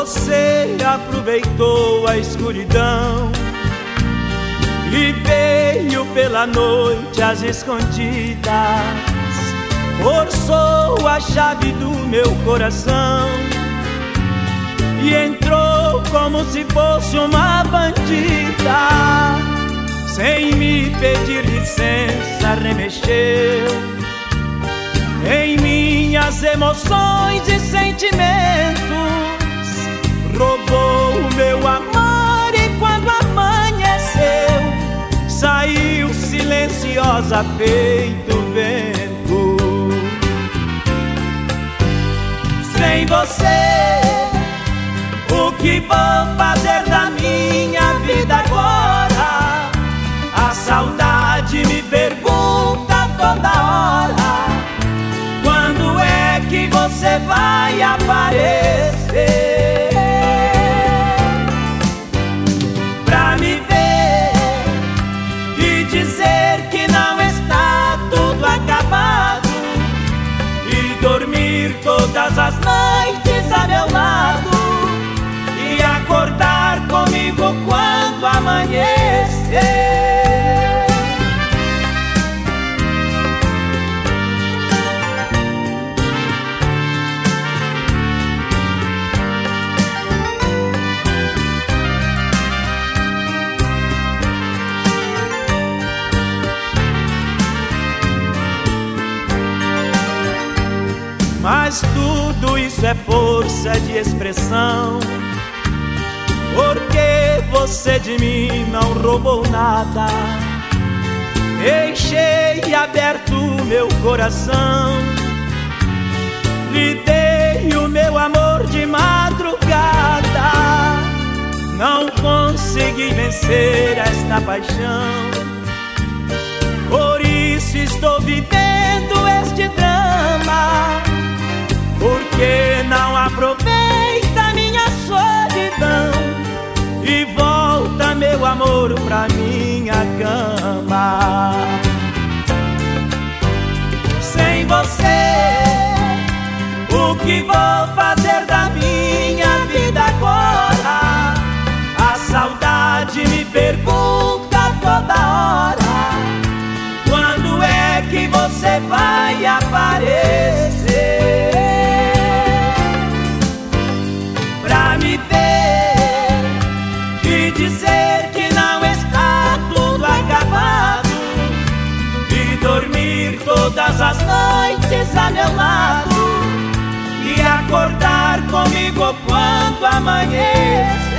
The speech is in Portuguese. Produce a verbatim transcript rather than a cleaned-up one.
Você aproveitou a escuridão e veio pela noite às escondidas, forçou a chave do meu coração e entrou como se fosse uma bandida. Sem me pedir licença, remexeu em minhas emoções e sentimentos, roubou o meu amor e quando amanheceu, saiu silenciosa feito vento. Sem você, o que vou fazer da minha vida agora? A saudade me pergunta toda hora: quando é que você vai aparecer pra me ver e dizer que não está tudo acabado e dormir todas as noites a meu lado e acordar comigo quando amanhecer? Mas tudo isso é força de expressão, porque você de mim não roubou nada. Deixei aberto o meu coração, lhe dei o meu amor de madrugada. Não consegui vencer esta paixão, por isso estou vivendo este drama. Porque não aproveita minha solidão e volta meu amor pra minha cama. Sem você, o que vou fazer da minha vida agora? A saudade me pergunta toda hora: quando é que você vai aparecer pra me ver e dizer que não está tudo acabado e dormir todas as noites a meu lado e acordar comigo quando amanhecer?